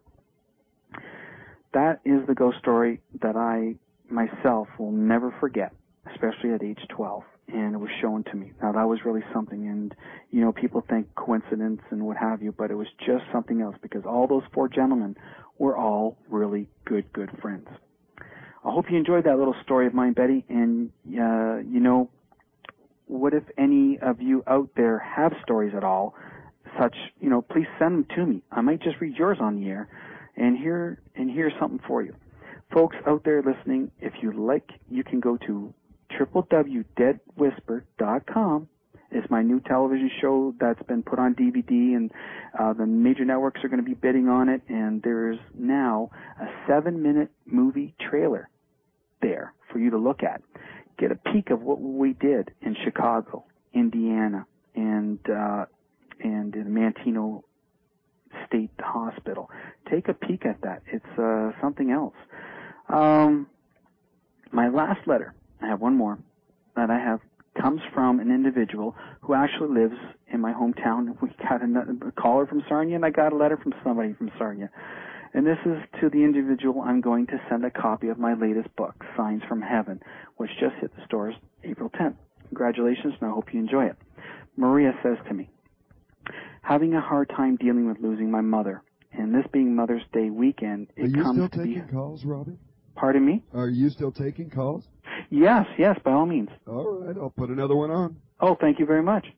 That is the ghost story that I myself will never forget, especially at age twelve. And it was shown to me. Now, that was really something. And, you know, people think coincidence and what have you, but it was just something else, because all those four gentlemen were all really good, good friends. I hope you enjoyed that little story of mine, Betty. And, uh, you know, what if any of you out there have stories at all, such, you know, please send them to me. I might just read yours on the air. And here, and here's something for you. Folks out there listening, if you like, you can go to w w w dot dead whisper dot com. It's my new television show that's been put on D V D, and uh, the major networks are going to be bidding on it, and there's now a seven-minute movie trailer there for you to look at. Get a peek of what we did in Chicago, Indiana, and uh, and in Manteno State Hospital. Take a peek at that. It's uh, something else. Um, my last letter, I have one more that I have, comes from an individual who actually lives in my hometown. We got a, a caller from Sarnia, and I got a letter from somebody from Sarnia. And this is to the individual I'm going to send a copy of my latest book, Signs from Heaven, which just hit the stores April tenth. Congratulations, and I hope you enjoy it. Maria says to me, having a hard time dealing with losing my mother, and this being Mother's Day weekend, it Are you comes still to be... taking calls, Robbie? Pardon me? Are you still taking calls? Yes, yes, by all means. All right, I'll put another one on. Oh, thank you very much.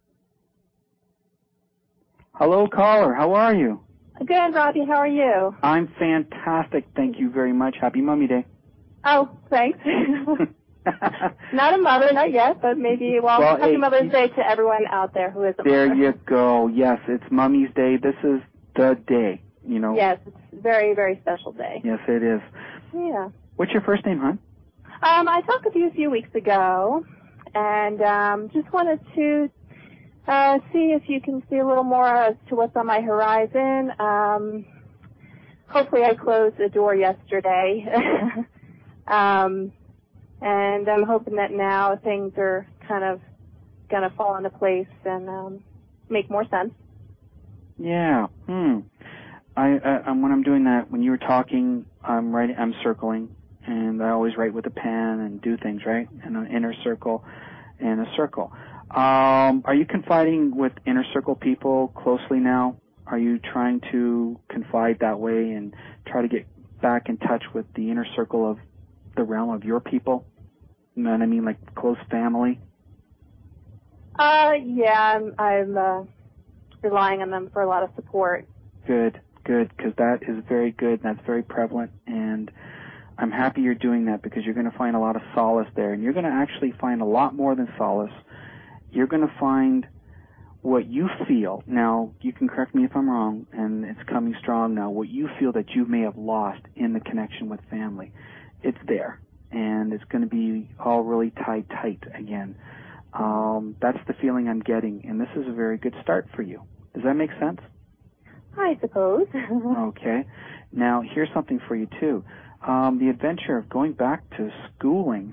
Hello, caller. How are you? Good, Robbie. How are you? I'm fantastic. Thank you very much. Happy Mummy Day. Oh, thanks. Not a mother, not yet, but maybe, well, Well, happy hey, Mother's you- Day to everyone out there who is a There mother. you go. Yes, it's Mummy's Day. This is the day, you know. Yes, it's a very, very special day. Yes, it is. Yeah. What's your first name, hon? Um, I talked with you a few weeks ago, and um, just wanted to uh, see if you can see a little more as to what's on my horizon. Um, hopefully I closed the door yesterday, um, and I'm hoping that now things are kind of going to fall into place and um, make more sense. Yeah. Hmm. I, I, when I'm doing that, when you were talking, I'm writing, I'm circling, and I always write with a pen and do things, right? And an inner circle and a circle. Um, are you confiding with inner circle people closely now? Are you trying to confide that way and try to get back in touch with the inner circle of the realm of your people? You know what I mean, like close family? Uh, yeah, I'm, I'm uh, relying on them for a lot of support. Good, good, because that is very good, and that's very prevalent, and I'm happy you're doing that because you're going to find a lot of solace there, and you're going to actually find a lot more than solace. You're going to find what you feel. Now, you can correct me if I'm wrong, and it's coming strong now, what you feel that you may have lost in the connection with family. It's there, and it's going to be all really tied tight again. Um, that's the feeling I'm getting, and this is a very good start for you. Does that make sense? I suppose. Okay. Now, here's something for you, too. Um, the adventure of going back to schooling.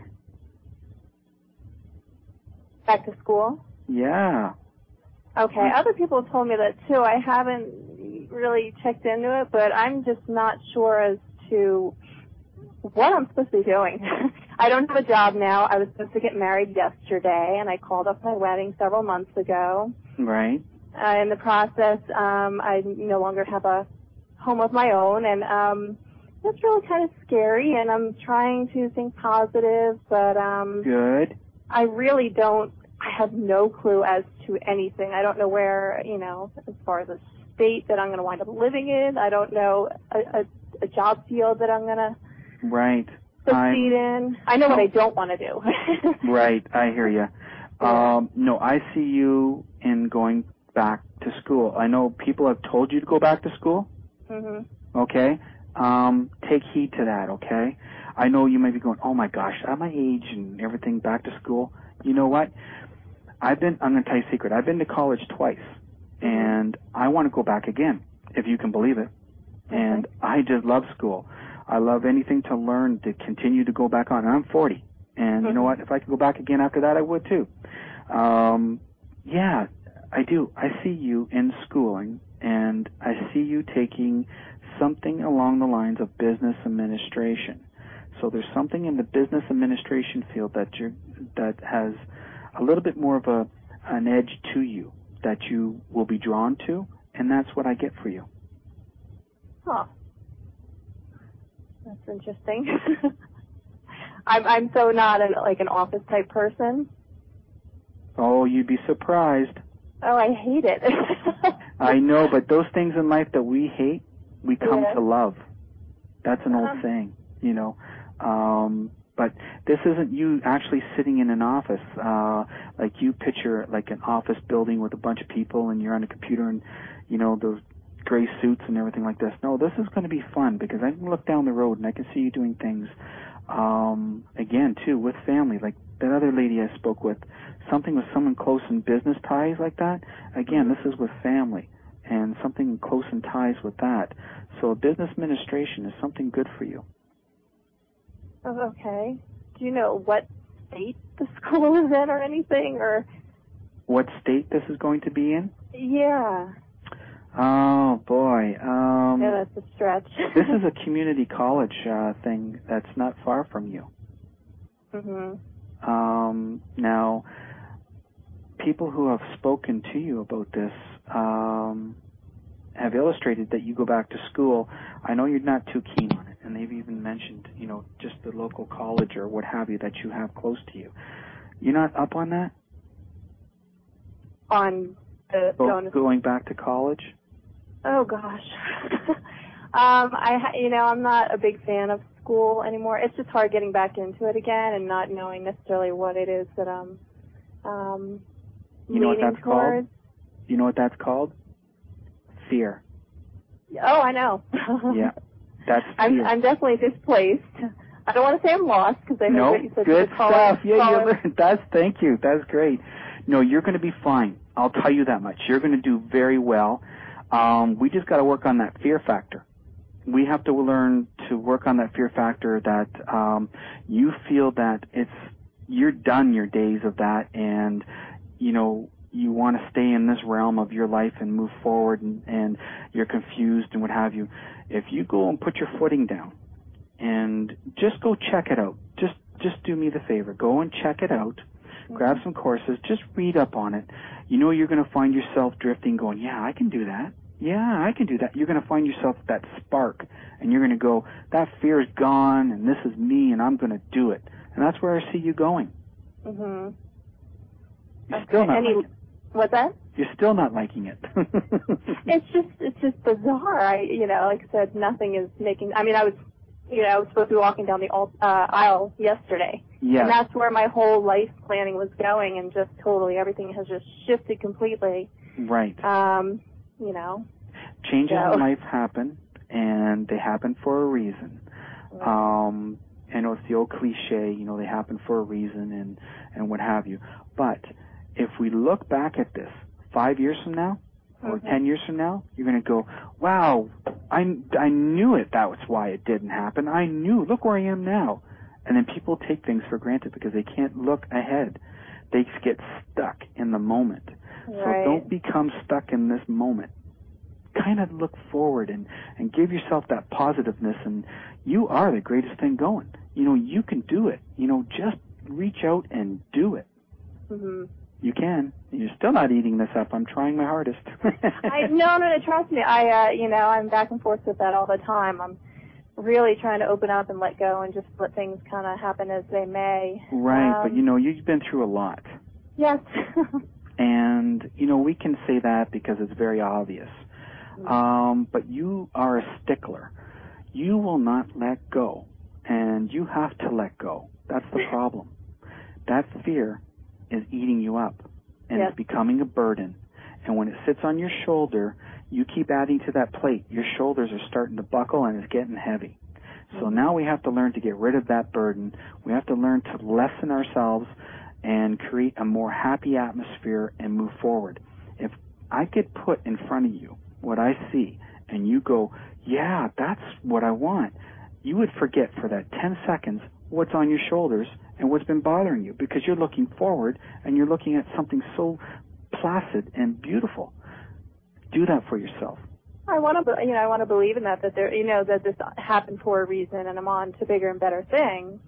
Back to school? Yeah. Okay. Other people have told me that, too. I haven't really checked into it, but I'm just not sure as to what I'm supposed to be doing. I don't have a job now. I was supposed to get married yesterday, and I called off my wedding several months ago. Right. Uh, in the process, um, I no longer have a home of my own, and um, it's really kind of scary, and I'm trying to think positive, but um, Good. I really don't, I have no clue as to anything. I don't know where, you know, as far as a state that I'm going to wind up living in. I don't know a, a, a job field that I'm going to Right. succeed in. I know what I don't want to do. Right. I hear you. Um, no, I see you in going back to school. I know people have told you to go back to school. Mhm. Okay. Um, take heed to that. Okay. I know you may be going, oh my gosh, at my age and everything, back to school. You know what? I've been. I'm going to tell you a secret. I've been to college twice, and I want to go back again, if you can believe it. Okay. And I just love school. I love anything to learn, to continue to go back on. And I'm forty, and you know what? If I could go back again after that, I would too. Um, yeah, I do. I see you in schooling, and I see you taking something along the lines of business administration. So there's something in the business administration field that you're, that has a little bit more of a an edge to you that you will be drawn to, and that's what I get for you. Huh. That's interesting. I'm I'm so not an, like an office type person. Oh, you'd be surprised. Oh, I hate it. I know, but those things in life that we hate, we come Yeah. to love. That's an Uh-huh. old saying, you know. Um, but this isn't you actually sitting in an office. Uh, like you picture like an office building with a bunch of people and you're on a computer and, you know, those gray suits and everything like this. No, this is going to be fun because I can look down the road and I can see you doing things, um, again, too, with family. Like that other lady I spoke with, something with someone close in business ties like that. Again, this is with family and something close in ties with that. So business administration is something good for you. Oh, okay. Do you know what state the school is in or anything? Or What state this is going to be in? yeah. Oh, boy. Um, Yeah, that's a stretch. This is a community college uh, thing that's not far from you. Mhm. Um, now, people who have spoken to you about this um, have illustrated that you go back to school. I know you're not too keen on it, and they've even mentioned, you know, just the local college or what have you that you have close to you. You're not up on that? On the Go, going to going back to college? Oh gosh. um, I ha- you know I'm not a big fan of school anymore. It's just hard getting back into it again and not knowing necessarily what it is that I'm um, You know what leaning that's towards. called? You know what that's called? Fear. Oh, I know. Yeah, that's I'm fear. I'm definitely displaced. I don't want to say I'm lost because I heard No, what you said. good to call stuff. it, Yeah, call you it. learned. That's thank you. That's great. No, you're going to be fine. I'll tell you that much. You're going to do very well. Um, we just got to work on that fear factor. We have to learn to work on that fear factor that um, you feel that it's you're done your days of that, and you know you want to stay in this realm of your life and move forward, and, and you're confused and what have you. If you go and put your footing down and just go check it out, just just do me the favor, go and check it out. Grab some courses, just read up on it. You know you're going to find yourself drifting, going, yeah, I can do that. Yeah, I can do that. You're going to find yourself that spark, and you're going to go, that fear is gone, and this is me, and I'm going to do it. and that's where I see you going. Mhm. You're Okay. still not Any, liking it. What's that? You're still not liking it. It's just, it's just bizarre. I, you know, like I said, nothing is making. I mean, I was, you know, I was supposed to be walking down the uh, aisle yesterday, yes. and that's where my whole life planning was going, and just totally everything has just shifted completely. Right. Um, you know. Changes so. in life happen, and they happen for a reason. Right. Um, I know it's the old cliche, you know, they happen for a reason and, and what have you. But if we look back at this five years from now or mm-hmm. ten years from now, you're going to go, wow, I, I knew it. That was why it didn't happen. I knew. Look where I am now. And then people take things for granted because they can't look ahead. They get stuck in the moment. Right. So don't become stuck in this moment. Kind of look forward and, and give yourself that positiveness, and you are the greatest thing going. You know, you can do it. You know, just reach out and do it. Mm-hmm. You can. You're still not eating this up. I'm trying my hardest. I no, no, no, trust me. I, uh, you know, I'm back and forth with that all the time. I'm really trying to open up and let go and just let things kind of happen as they may. Right, um, but you know, you've been through a lot. Yes. And, you know, we can say that because it's very obvious. Um, but you are a stickler. You will not let go, and you have to let go. That's the problem. That fear is eating you up, and Yep. it's becoming a burden. And when it sits on your shoulder, you keep adding to that plate. Your shoulders are starting to buckle, and it's getting heavy. So mm-hmm. now we have to learn to get rid of that burden. We have to learn to lessen ourselves and create a more happy atmosphere and move forward. If I could put in front of you what I see, and you go, yeah, that's what I want, you would forget for that ten seconds what's on your shoulders and what's been bothering you, because you're looking forward and you're looking at something so placid and beautiful. Do that for yourself. I want to, you know, I want to believe in that, that there, you know, that this happened for a reason, and I'm on to bigger and better things.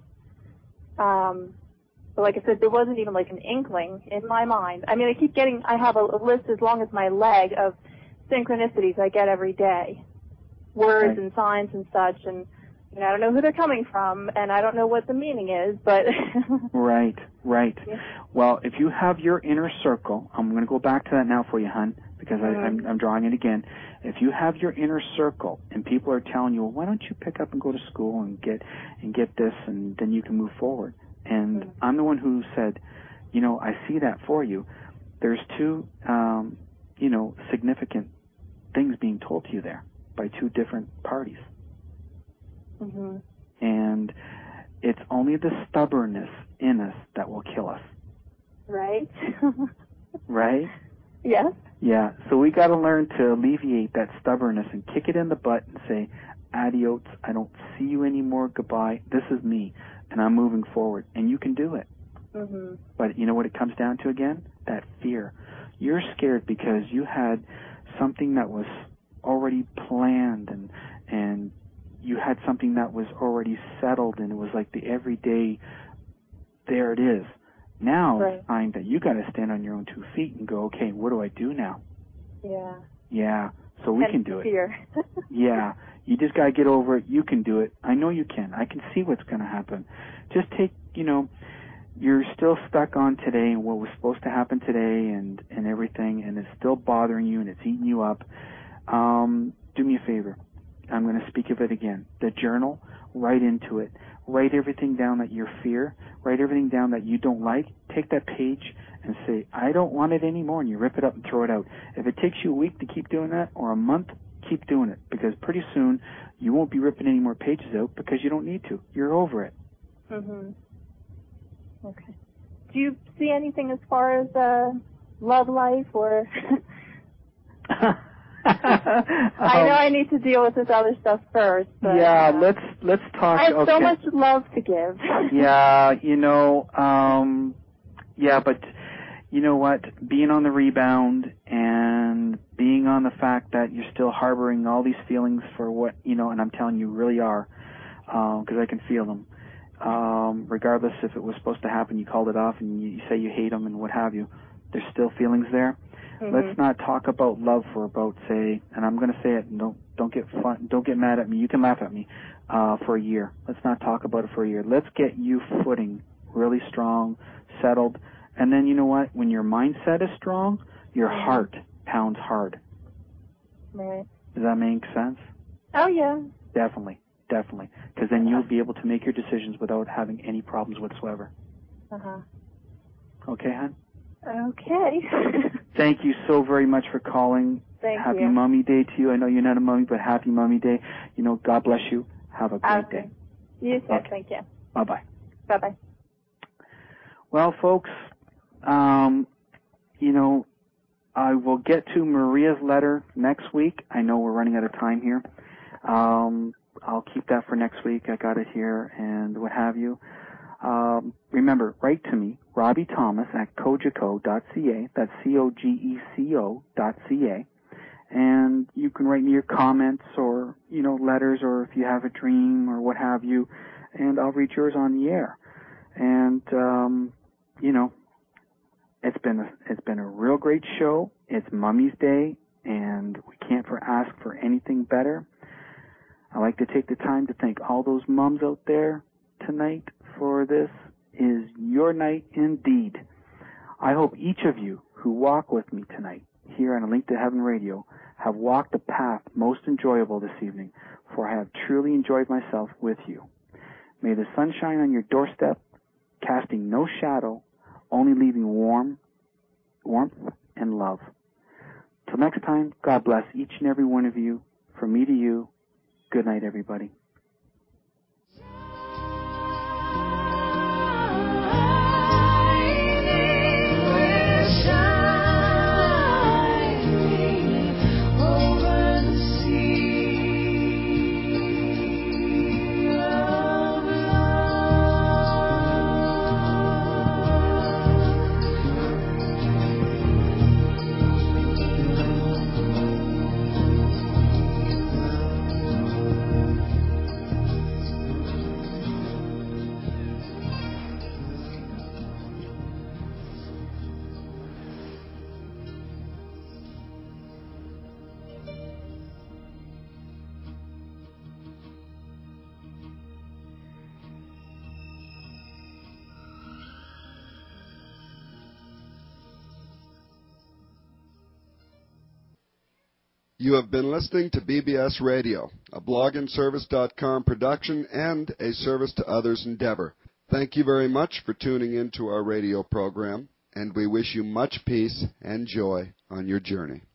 Um, but like I said, there wasn't even like an inkling in my mind. I mean, I keep getting, I have a, a list as long as my leg of synchronicities I get every day, words Right. and signs and such, and you know, I don't know who they're coming from, and I don't know what the meaning is, but right, right. Yeah. Well, if you have your inner circle, I'm going to go back to that now for you, hon, because mm-hmm. I, I'm, I'm drawing it again. If you have your inner circle, and people are telling you, well, why don't you pick up and go to school and get and get this, and then you can move forward. And mm-hmm. I'm the one who said, you know, I see that for you. There's two, um, you know, significant things being told to you there by two different parties. Mm-hmm. And it's only the stubbornness in us that will kill us. Right. Right? Yes. Yeah. So we got to learn to alleviate that stubbornness and kick it in the butt and say, adios, I don't see you anymore, goodbye, this is me, and I'm moving forward. And you can do it. Mm-hmm. But you know what it comes down to again? That fear. You're scared because you had something that was already planned, and and you had something that was already settled, and it was like the everyday, there it is. Now Right. it's time that you got to stand on your own two feet and go, okay, what do I do now? Yeah. Yeah, so we and can do fear. it. Yeah, you just got to get over it. You can do it. I know you can. I can see what's going to happen. Just take, you know, you're still stuck on today and what was supposed to happen today and, and everything, and it's still bothering you and it's eating you up. Um, do me a favor. I'm going to speak of it again. The journal, write into it. Write everything down that you fear. Write everything down that you don't like. Take that page and say, I don't want it anymore, and you rip it up and throw it out. If it takes you a week to keep doing that, or a month, keep doing it, because pretty soon you won't be ripping any more pages out because you don't need to. You're over it. Mm-hmm. Okay. Do you see anything as far as uh, love life or... I know I need to deal with this other stuff first. But, yeah, uh, let's let's talk. I have okay. so much love to give. Yeah, you know, um, yeah, but you know what? Being on the rebound and being on the fact that you're still harboring all these feelings for what, you know, and I'm telling you, really are, because um, I can feel them. Um, regardless if it was supposed to happen, you called it off, and you, you say you hate them and what have you. There's still feelings there. Mm-hmm. Let's not talk about love for about, say, and I'm going to say it, and don't Don't get fun. Don't get mad at me. You can laugh at me uh, for a year. Let's not talk about it for a year. Let's get you footing really strong, settled, and then you know what? When your mindset is strong, your heart pounds hard. Right. Does that make sense? Oh yeah. Definitely, definitely. Because then you'll be able to make your decisions without having any problems whatsoever. Uh huh. Okay, hon? Okay. Thank you so very much for calling. Thank happy you. Mommy Day to you. I know you're not a mommy, but happy Mommy Day. You know, God bless you. Have a great Okay. day. You too. Okay. Thank you. Bye-bye. Bye-bye. Well, folks, um, you know, I will get to Maria's letter next week. I know we're running out of time here. Um, I'll keep that for next week. I got it here and what have you. Um, remember, write to me, Robbie Thomas at cogeco dot c a. That's C O G E C O dot C A. And you can write me your comments or, you know, letters or if you have a dream or what have you, and I'll read yours on the air. And, um, you know, it's been a, it's been a real great show. It's Mummy's Day, and we can't for ask for anything better. I like to take the time to thank all those mums out there tonight for this is your night indeed. I hope each of you who walk with me tonight here on A Link to Heaven Radio have walked the path most enjoyable this evening, for I have truly enjoyed myself with you. May the sun shine on your doorstep, casting no shadow, only leaving warm, warmth and love. Till next time, God bless each and every one of you. From me to you, good night, everybody. You have been listening to B B S Radio, a blog and service dot com production and a service to others endeavor. Thank you very much for tuning in to our radio program, and we wish you much peace and joy on your journey.